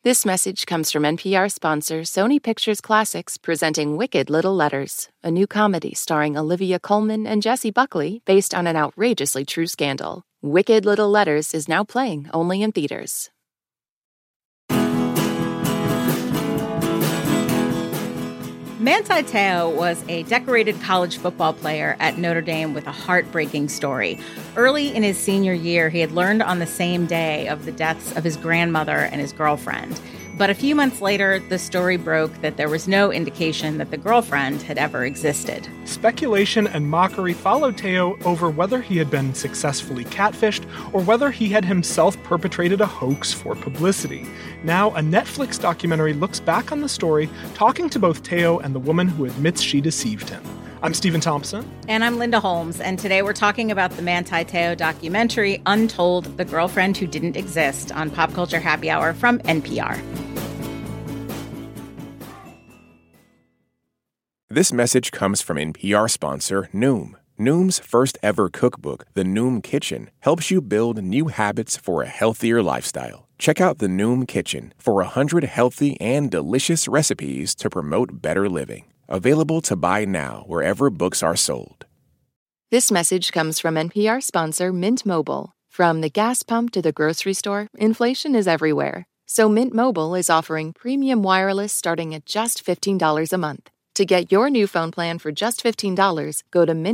This message comes from NPR sponsor Sony Pictures Classics presenting Wicked Little Letters, a new comedy starring Olivia Colman and Jessie Buckley based on an outrageously true scandal. Wicked Little Letters is now playing only in theaters. Manti Te'o was a decorated college football player at Notre Dame with a heartbreaking story. Early in his senior year, he had learned on the same day of the deaths of his grandmother and his girlfriend. But a few months later, the story broke that there was no indication that the girlfriend had ever existed. Speculation and mockery followed Te'o over whether he had been successfully catfished or whether he had himself perpetrated a hoax for publicity. Now, a Netflix documentary looks back on the story, talking to both Te'o and the woman who admits she deceived him. I'm Stephen Thompson. And I'm Linda Holmes. And today we're talking about the Manti Te'o documentary, Untold, The Girlfriend Who Didn't Exist, on Pop Culture Happy Hour from NPR. This message comes from NPR sponsor Noom. Noom's first ever cookbook, The Noom Kitchen, helps you build new habits for a healthier lifestyle. Check out The Noom Kitchen for 100 healthy and delicious recipes to promote better living. Available to buy now wherever books are sold. This message comes from NPR sponsor Mint Mobile. From the gas pump to the grocery store, inflation is everywhere. So Mint Mobile is offering premium wireless starting at just $15 a month. To get your new phone plan for just $15, go to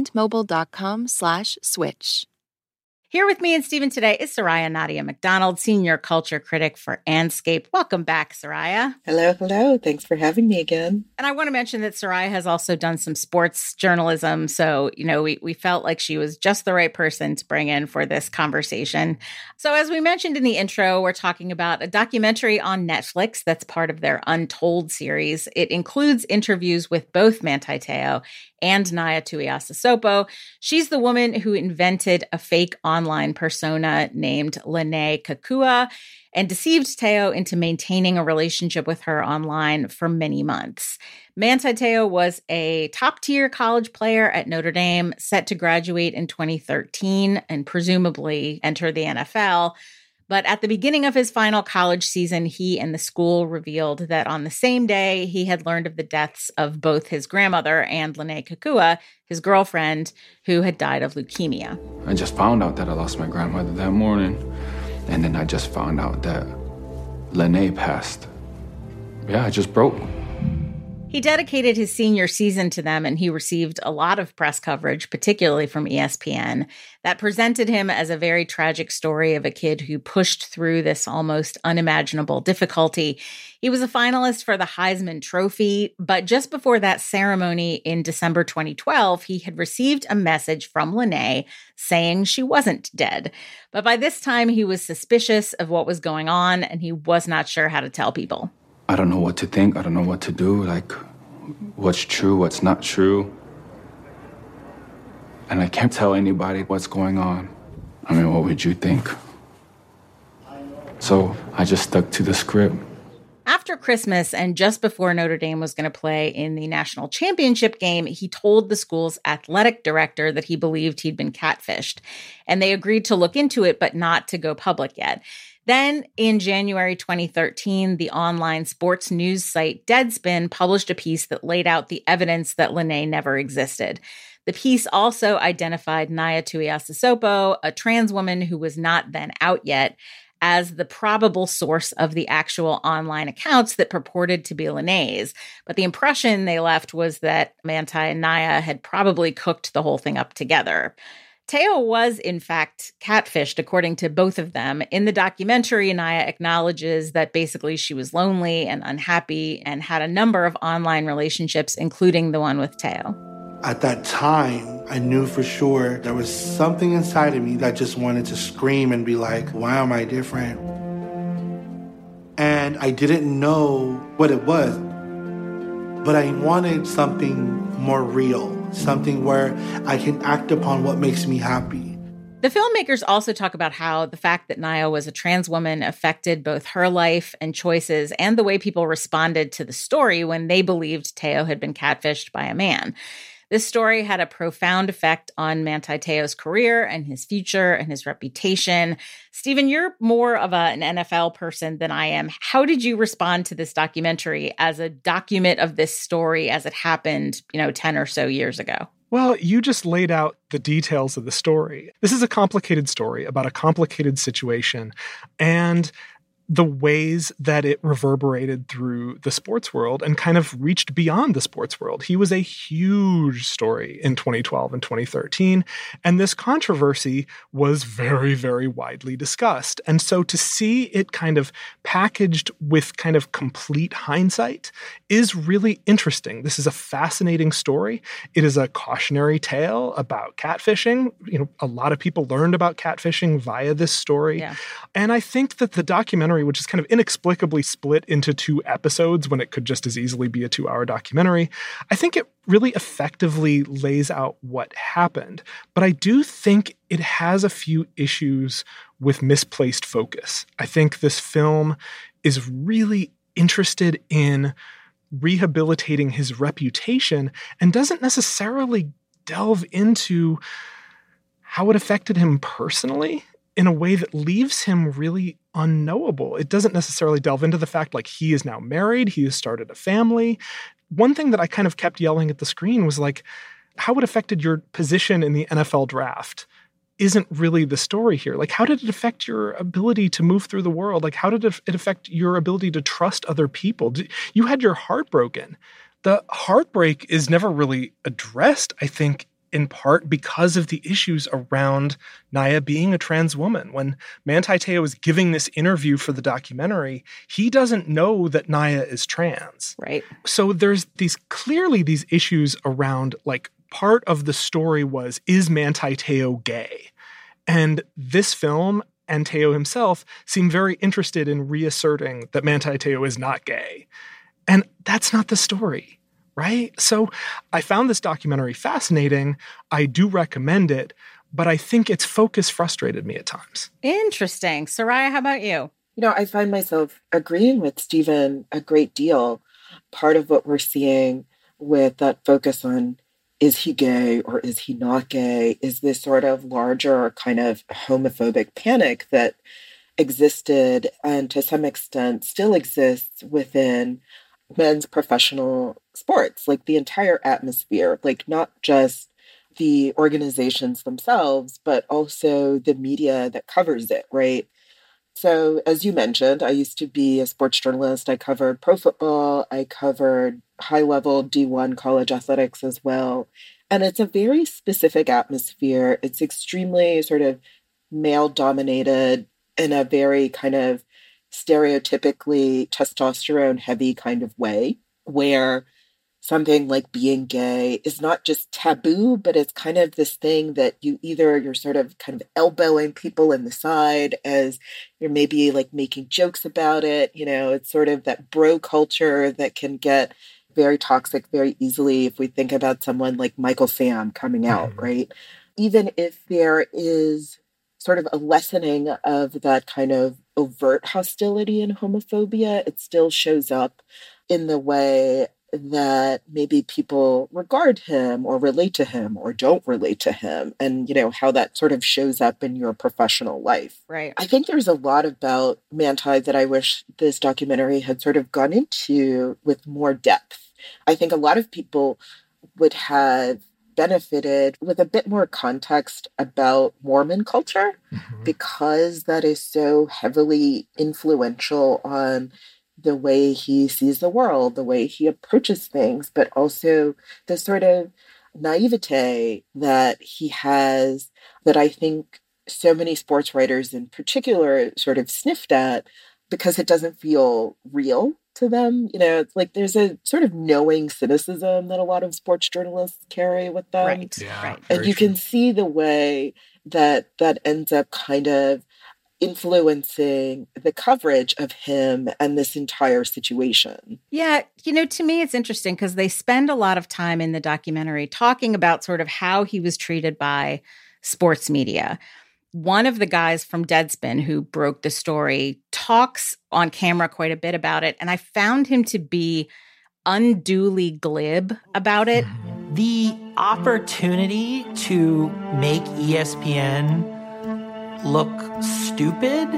mintmobile.com/switch. Here with me and Stephen today is Soraya Nadia McDonald, senior culture critic for Andscape. Welcome back, Soraya. Hello. Thanks for having me again. And I want to mention that Soraya has also done some sports journalism. So, we felt like she was just the right person to bring in for this conversation. So as we mentioned in the intro, we're talking about a documentary on Netflix that's part of their Untold series. It includes interviews with both Manti Te'o and Naya Tuiasosopo. She's the woman who invented a fake online persona named Lene Kekua and deceived Te'o into maintaining a relationship with her online for many months. Manti Te'o was a top-tier college player at Notre Dame, set to graduate in 2013 and presumably enter the NFL. But at the beginning of his final college season, he and the school revealed that on the same day, he had learned of the deaths of both his grandmother and Lene Kekua, his girlfriend, who had died of leukemia. I just found out that I lost my grandmother that morning. And then I just found out that Lene passed. Yeah, I just broke. He dedicated his senior season to them, and he received a lot of press coverage, particularly from ESPN, that presented him as a very tragic story of a kid who pushed through this almost unimaginable difficulty. He was a finalist for the Heisman Trophy, but just before that ceremony in December 2012, he had received a message from Lene saying she wasn't dead. But by this time, he was suspicious of what was going on, and he was not sure how to tell people. I don't know what to think. I don't know what to do. Like, what's true, what's not true. And I can't tell anybody what's going on. I mean, what would you think? So I just stuck to the script. After Christmas and just before Notre Dame was going to play in the national championship game, he told the school's athletic director that he believed he'd been catfished. And they agreed to look into it, but not to go public yet. Then, in January 2013, the online sports news site Deadspin published a piece that laid out the evidence that Lene never existed. The piece also identified Naya Tuiasosopo, a trans woman who was not then out yet, as the probable source of the actual online accounts that purported to be Lene's. But the impression they left was that Manti and Naya had probably cooked the whole thing up together. Te'o was, in fact, catfished, according to both of them. In the documentary, Naya acknowledges that basically she was lonely and unhappy and had a number of online relationships, including the one with Te'o. At that time, I knew for sure there was something inside of me that just wanted to scream and be like, why am I different? And I didn't know what it was, but I wanted something more real. Something where I can act upon what makes me happy. The filmmakers also talk about how the fact that Naya was a trans woman affected both her life and choices and the way people responded to the story when they believed Te'o had been catfished by a man. This story had a profound effect on Manti Te'o's career and his future and his reputation. Stephen, you're more of an NFL person than I am. How did you respond to this documentary as a document of this story as it happened, 10 or so years ago? Well, you just laid out the details of the story. This is a complicated story about a complicated situation, and the ways that it reverberated through the sports world and kind of reached beyond the sports world. He was a huge story in 2012 and 2013, and this controversy was very, very widely discussed. And so to see it kind of packaged with kind of complete hindsight is really interesting. This is a fascinating story. It is a cautionary tale about catfishing. A lot of people learned about catfishing via this story. Yeah. And I think that the documentary, which is kind of inexplicably split into 2 episodes when it could just as easily be a 2-hour documentary, I think it really effectively lays out what happened. But I do think it has a few issues with misplaced focus. I think this film is really interested in rehabilitating his reputation and doesn't necessarily delve into how it affected him personally in a way that leaves him really unknowable. It doesn't necessarily delve into the fact like he is now married, he has started a family. One thing that I kind of kept yelling at the screen was like, how it affected your position in the NFL draft isn't really the story here. Like, how did it affect your ability to move through the world? Like, how did it affect your ability to trust other people? You had your heart broken. The heartbreak is never really addressed, I think, in part because of the issues around Nia being a trans woman. When Manti Te'o is giving this interview for the documentary, he doesn't know that Nia is trans. Right. So there's clearly these issues around, like, part of the story was, is Manti Te'o gay? And this film and Te'o himself seem very interested in reasserting that Manti Te'o is not gay. And that's not the story. Right? So I found this documentary fascinating. I do recommend it, but I think its focus frustrated me at times. Interesting. Soraya, how about you? I find myself agreeing with Stephen a great deal. Part of what we're seeing with that focus on is he gay or is he not gay is this sort of larger kind of homophobic panic that existed and to some extent still exists within men's professional sports, like the entire atmosphere, like not just the organizations themselves, but also the media that covers it, right? So as you mentioned, I used to be a sports journalist. I covered pro football. I covered high-level D1 college athletics as well. And it's a very specific atmosphere. It's extremely sort of male-dominated in a very kind of stereotypically testosterone heavy kind of way, where something like being gay is not just taboo, but it's kind of this thing that you're sort of kind of elbowing people in the side as you're maybe like making jokes about it. It's sort of that bro culture that can get very toxic very easily if we think about someone like Michael Pham coming out, right? Even if there is sort of a lessening of that kind of overt hostility and homophobia, it still shows up in the way that maybe people regard him or relate to him or don't relate to him, and how that sort of shows up in your professional life. Right. I think there's a lot about Manti that I wish this documentary had sort of gone into with more depth. I think a lot of people would have benefited with a bit more context about Mormon culture, because that is so heavily influential on the way he sees the world, the way he approaches things, but also the sort of naivete that he has that I think so many sports writers in particular sort of sniffed at because it doesn't feel real to them. It's like there's a sort of knowing cynicism that a lot of sports journalists carry with them. Right. Yeah, right. And you can see the way that ends up kind of influencing the coverage of him and this entire situation. Yeah, to me, it's interesting because they spend a lot of time in the documentary talking about sort of how he was treated by sports media. One of the guys from Deadspin who broke the story talks on camera quite a bit about it, and I found him to be unduly glib about it. The opportunity to make ESPN look stupid,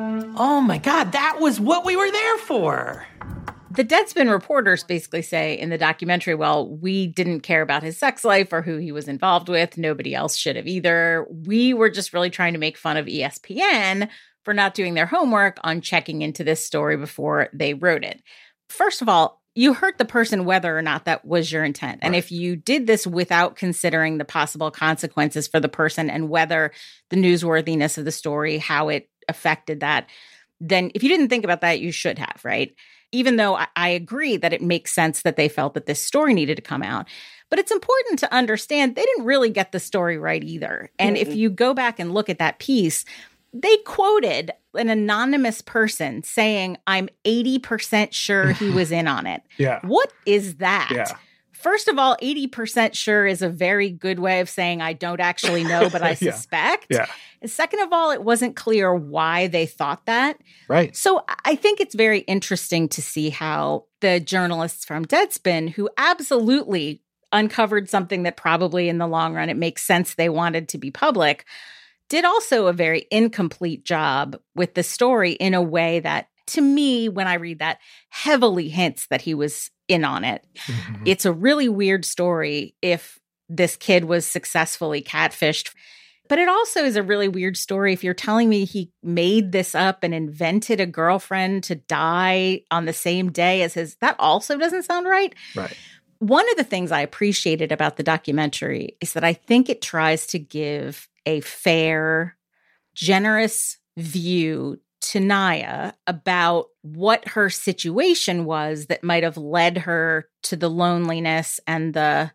oh my God, that was what we were there for. The Deadspin reporters basically say in the documentary, well, we didn't care about his sex life or who he was involved with. Nobody else should have either. We were just really trying to make fun of ESPN for not doing their homework on checking into this story before they wrote it. First of all, you hurt the person whether or not that was your intent. And if you did this without considering the possible consequences for the person and whether the newsworthiness of the story, how it affected that, then if you didn't think about that, you should have, right? Even though I agree that it makes sense that they felt that this story needed to come out. But it's important to understand they didn't really get the story right either. And if you go back and look at that piece, they quoted an anonymous person saying, I'm 80% sure he was in on it. Yeah. What is that? Yeah. First of all, 80% sure is a very good way of saying I don't actually know, but I suspect. Yeah. And second of all, it wasn't clear why they thought that. Right. So I think it's very interesting to see how the journalists from Deadspin, who absolutely uncovered something that probably in the long run, it makes sense they wanted to be public, did also a very incomplete job with the story in a way that, to me, when I read that, heavily hints that he was in on it. Mm-hmm. It's a really weird story if this kid was successfully catfished. But it also is a really weird story if you're telling me he made this up and invented a girlfriend to die on the same day as his. That also doesn't sound right. Right. One of the things I appreciated about the documentary is that I think it tries to give a fair, generous view to Naya about what her situation was that might have led her to the loneliness and the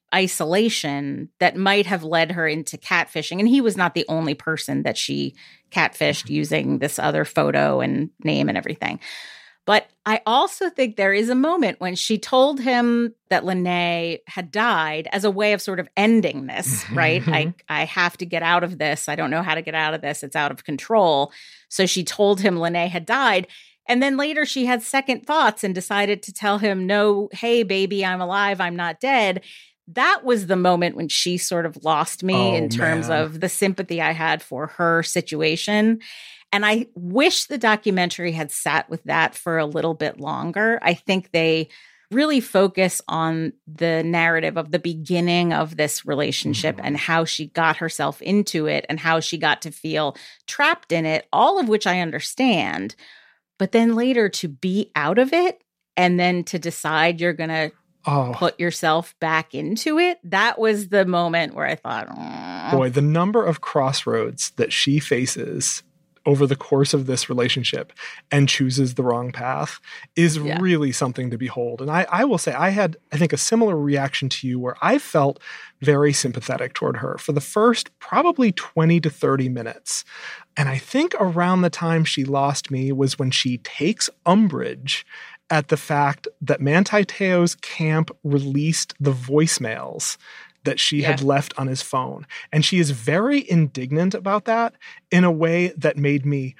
isolation that might have led her into catfishing. And he was not the only person that she catfished using this other photo and name and everything. But I also think there is a moment when she told him that Lene had died as a way of sort of ending this, right? I have to get out of this. I don't know how to get out of this. It's out of control. So she told him Lene had died. And then later she had second thoughts and decided to tell him, no, hey, baby, I'm alive. I'm not dead. That was the moment when she sort of lost me in terms of the sympathy I had for her situation. And I wish the documentary had sat with that for a little bit longer. I think they really focus on the narrative of the beginning of this relationship and how she got herself into it and how she got to feel trapped in it, all of which I understand. But then later to be out of it and then to decide you're going to put yourself back into it, that was the moment where I thought, boy, the number of crossroads that she faces over the course of this relationship and chooses the wrong path is really something to behold. And I will say I had, I think, a similar reaction to you where I felt very sympathetic toward her for the first probably 20 to 30 minutes. And I think around the time she lost me was when she takes umbrage at the fact that Manti Te'o's camp released the voicemails that she had left on his phone. And she is very indignant about that in a way that made me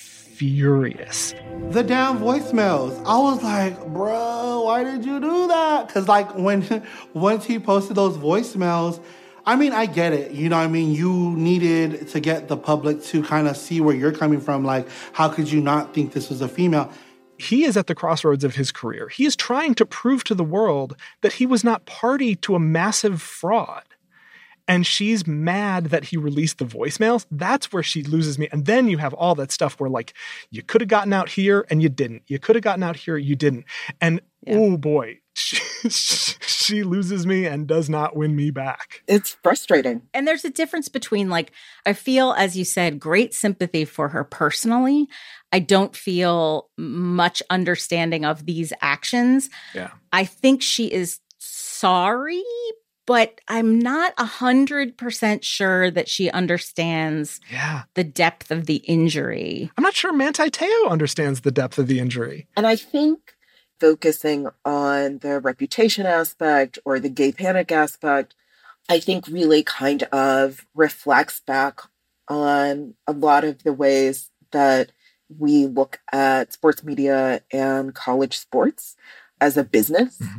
furious. The damn voicemails. I was like, bro, why did you do that? Because like once he posted those voicemails, I mean, I get it. You know what I mean? You needed to get the public to kind of see where you're coming from. Like, how could you not think this was a female? He is at the crossroads of his career. He is trying to prove to the world that he was not party to a massive fraud. And she's mad that he released the voicemails. That's where she loses me. And then you have all that stuff where, like, you could have gotten out here and you didn't. You could have gotten out here, you didn't. And, oh boy, she loses me and does not win me back. It's frustrating. And there's a difference between, like, I feel, as you said, great sympathy for her personally. I don't feel much understanding of these actions. Yeah. I think she is sorry, but I'm not 100% sure that she understands the depth of the injury. I'm not sure Manti Te'o understands the depth of the injury. And I think focusing on the reputation aspect or the gay panic aspect, I think really kind of reflects back on a lot of the ways that we look at sports media and college sports as a business,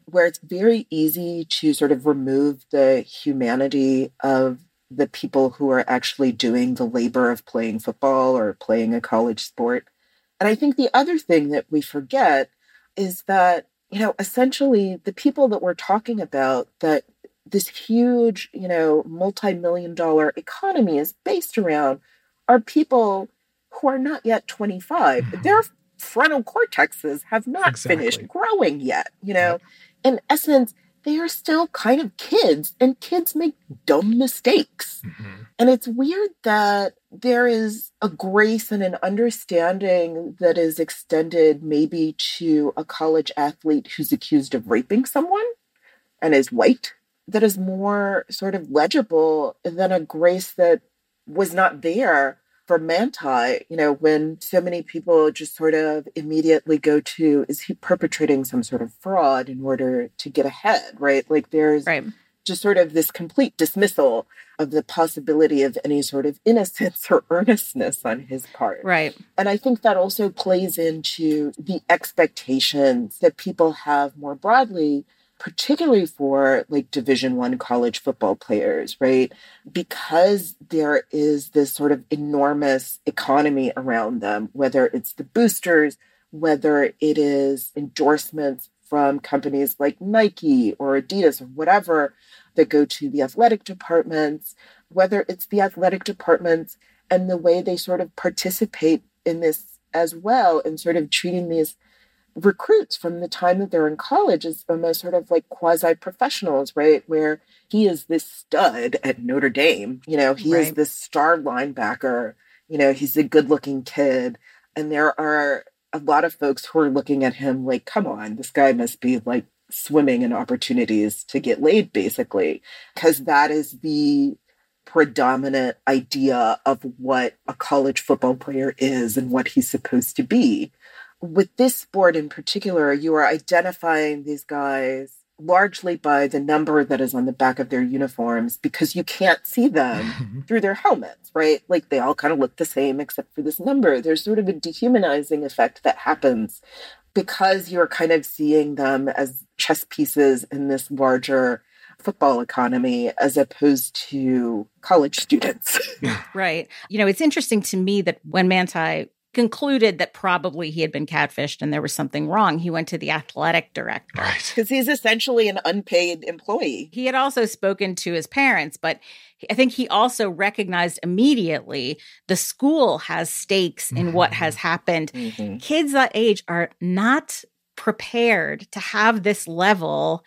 where it's very easy to sort of remove the humanity of the people who are actually doing the labor of playing football or playing a college sport. And I think the other thing that we forget is that, essentially the people that we're talking about, that this huge, multi-million-dollar economy is based around, are people who are not yet 25. Mm-hmm. Their frontal cortexes have not finished growing yet, Yep. In essence, they are still kind of kids, and kids make dumb mistakes. Mm-hmm. And it's weird that there is a grace and an understanding that is extended maybe to a college athlete who's accused of raping someone and is white, that is more sort of legible than a grace that was not there for Manti, when so many people just sort of immediately go to, is he perpetrating some sort of fraud in order to get ahead, right? Like there's just sort of this complete dismissal of the possibility of any sort of innocence or earnestness on his part. Right. And I think that also plays into the expectations that people have more broadly, particularly for like Division I college football players, right? Because there is this sort of enormous economy around them, whether it's the boosters, whether it is endorsements from companies like Nike or Adidas or whatever that go to the athletic departments, whether it's the athletic departments and the way they sort of participate in this as well, and sort of treating these recruits from the time that they're in college as almost sort of like quasi-professionals, right? Where he is this stud at Notre Dame, he is this star linebacker, he's a good-looking kid. And there are a lot of folks who are looking at him like, come on, this guy must be like swimming in opportunities to get laid, basically, because that is the predominant idea of what a college football player is and what he's supposed to be. With this sport in particular, you are identifying these guys largely by the number that is on the back of their uniforms, because you can't see them through their helmets, right? Like they all kind of look the same except for this number. There's sort of a dehumanizing effect that happens because you're kind of seeing them as chess pieces in this larger football economy as opposed to college students. Right. It's interesting to me that when Manti concluded that probably he had been catfished and there was something wrong, he went to the athletic director. Right. Because he's essentially an unpaid employee. He had also spoken to his parents, but I think he also recognized immediately the school has stakes in what has happened. Mm-hmm. Kids that age are not prepared to have this level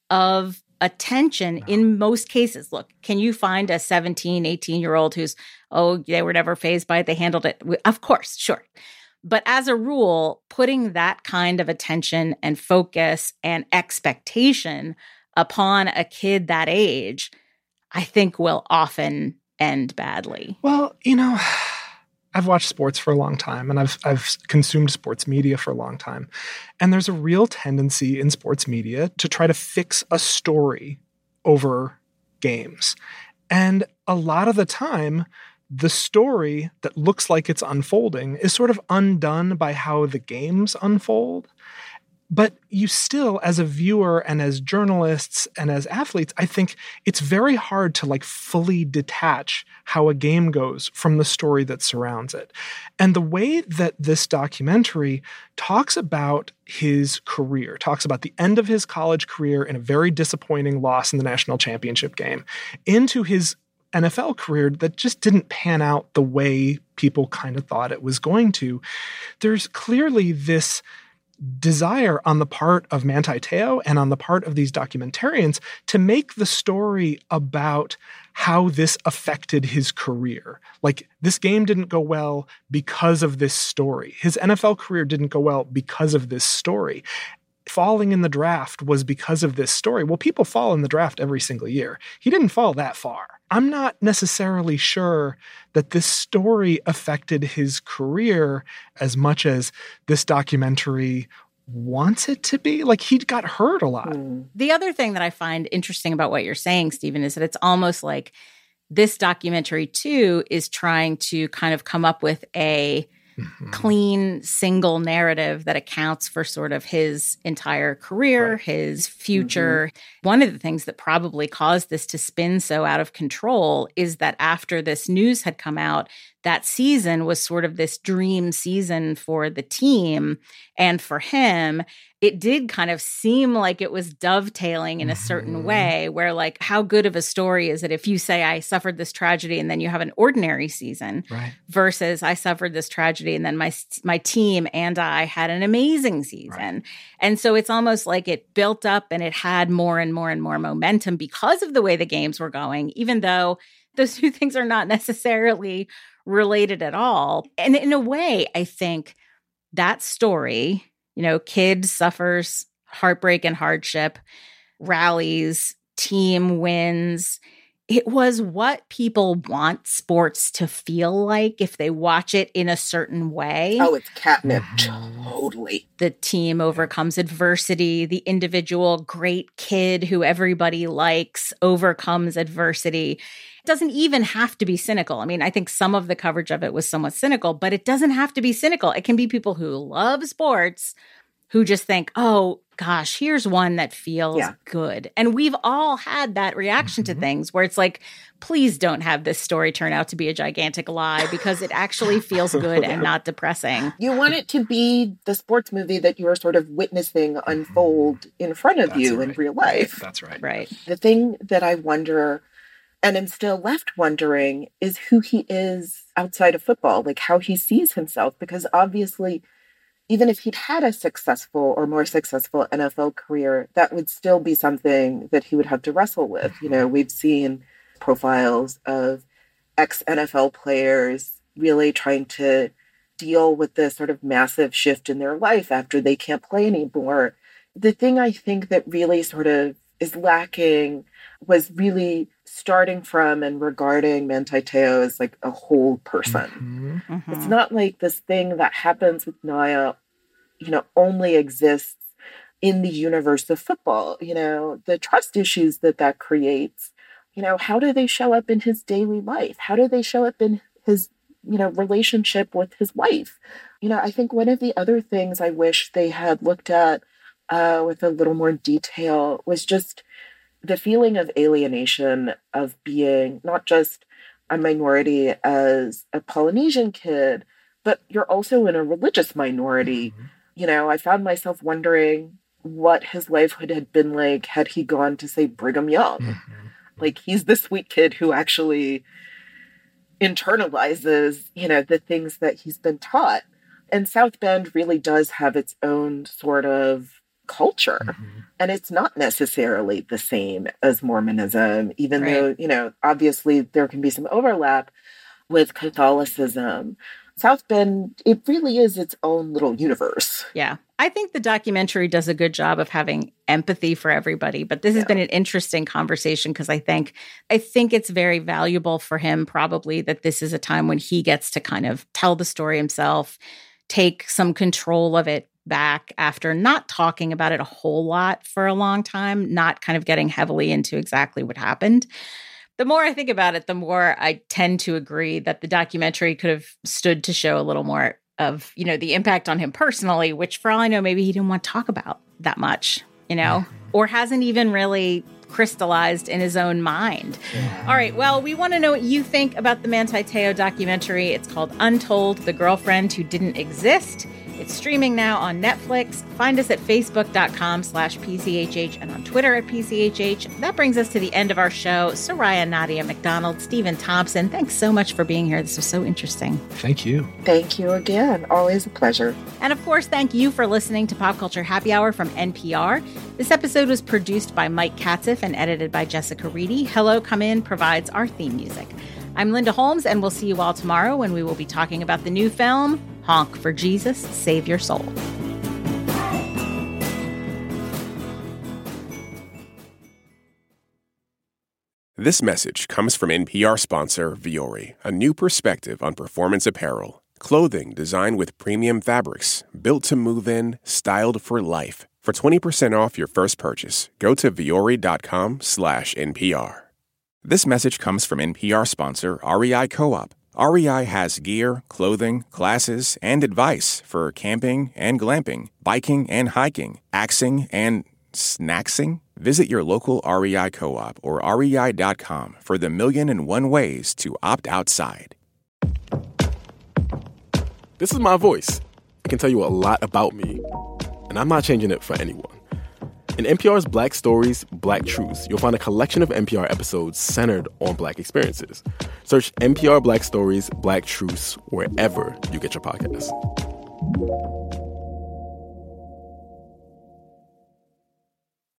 of attention in most cases. Look, can you find a 17, 18-year-old who's, they were never fazed by it, they handled it? Of course, sure. But as a rule, putting that kind of attention and focus and expectation upon a kid that age, I think will often end badly. Well, I've watched sports for a long time, and I've consumed sports media for a long time. And there's a real tendency in sports media to try to fix a story over games. And a lot of the time, the story that looks like it's unfolding is sort of undone by how the games unfold. But you still, as a viewer and as journalists and as athletes, I think it's very hard to fully detach how a game goes from the story that surrounds it. And the way that this documentary talks about his career, talks about the end of his college career in a very disappointing loss in the national championship game, into his NFL career that just didn't pan out the way people kind of thought it was going to, there's clearly this desire on the part of Manti Te'o and on the part of these documentarians to make the story about how this affected his career. Like, this game didn't go well because of this story. His NFL career didn't go well because of this story. Falling in the draft was because of this story. Well, people fall in the draft every single year. He didn't fall that far. I'm not necessarily sure that this story affected his career as much as this documentary wants it to be. Like, he got hurt a lot. The other thing that I find interesting about what you're saying, Stephen, is that it's almost like this documentary too is trying to kind of come up with a clean, single narrative that accounts for sort of his entire career, his future. One of the things that probably caused this to spin so out of control is that after this news had come out, that season was sort of this dream season for the team and for him. It did kind of seem like it was dovetailing in a certain way where, like, how good of a story is it if you say I suffered this tragedy and then you have an ordinary season versus I suffered this tragedy and then my team and I had an amazing season. And so it's almost like it built up and it had more and more and more momentum because of the way the games were going, even though those two things are not necessarily related at all. And in a way, I think that story, kid suffers heartbreak and hardship, rallies, team wins. It was what people want sports to feel like if they watch it in a certain way. Oh, it's catnip. Totally. The team overcomes adversity. The individual great kid who everybody likes overcomes adversity. It doesn't even have to be cynical. I mean, I think some of the coverage of it was somewhat cynical, but it doesn't have to be cynical. It can be people who love sports who just think, oh, gosh, here's one that feels good. And we've all had that reaction to things where it's like, please don't have this story turn out to be a gigantic lie because it actually feels good and not depressing. You want it to be the sports movie that you are sort of witnessing unfold in front of you in real life. That's right. Right. The thing that I wonder, and am still left wondering, is who he is outside of football, like how he sees himself, because obviously, even if he'd had a successful or more successful NFL career, that would still be something that he would have to wrestle with. We've seen profiles of ex-NFL players really trying to deal with this sort of massive shift in their life after they can't play anymore. The thing I think that really sort of is lacking was really starting from and regarding Manti Te'o as like a whole person. It's not like this thing that happens with Naya, only exists in the universe of football. The trust issues that creates, how do they show up in his daily life? How do they show up in his, relationship with his wife? I think one of the other things I wish they had looked at with a little more detail was just the feeling of alienation of being not just a minority as a Polynesian kid, but you're also in a religious minority. I found myself wondering what his life had been like had he gone to, say, Brigham Young. Like, he's the sweet kid who actually internalizes, the things that he's been taught. And South Bend really does have its own sort of culture. And it's not necessarily the same as Mormonism, even though, obviously there can be some overlap with Catholicism. South Bend, it really is its own little universe. Yeah. I think the documentary does a good job of having empathy for everybody, but this has been an interesting conversation because I think it's very valuable for him probably that this is a time when he gets to kind of tell the story himself, take some control of it back after not talking about it a whole lot for a long time, not kind of getting heavily into exactly what happened. The more I think about it, the more I tend to agree that the documentary could have stood to show a little more of, the impact on him personally, which for all I know, maybe he didn't want to talk about that much, or hasn't even really crystallized in his own mind. All right. Well, we want to know what you think about the Manti Te'o documentary. It's called Untold: The Girlfriend Who Didn't Exist. It's streaming now on Netflix. Find us at facebook.com/PCHH and on Twitter at PCHH. That brings us to the end of our show. Soraya Nadia McDonald, Stephen Thompson, thanks so much for being here. This was so interesting. Thank you. Thank you again. Always a pleasure. And of course, thank you for listening to Pop Culture Happy Hour from NPR. This episode was produced by Mike Katziff and edited by Jessica Reedy. Hello Come In provides our theme music. I'm Linda Holmes, and we'll see you all tomorrow when we will be talking about the new film, Honk for Jesus, Save Your Soul. This message comes from NPR sponsor Vuori, a new perspective on performance apparel. Clothing designed with premium fabrics, built to move in, styled for life. For 20% off your first purchase, go to vuori.com/NPR. This message comes from NPR sponsor REI Co-op. REI has gear, clothing, classes, and advice for camping and glamping, biking and hiking, axing and snacksing. Visit your local REI co-op or rei.com for the 1,000,001 ways to opt outside. This is my voice. It can tell you a lot about me, and I'm not changing it for anyone. In NPR's Black Stories, Black Truths, you'll find a collection of NPR episodes centered on Black experiences. Search NPR Black Stories, Black Truths wherever you get your podcasts.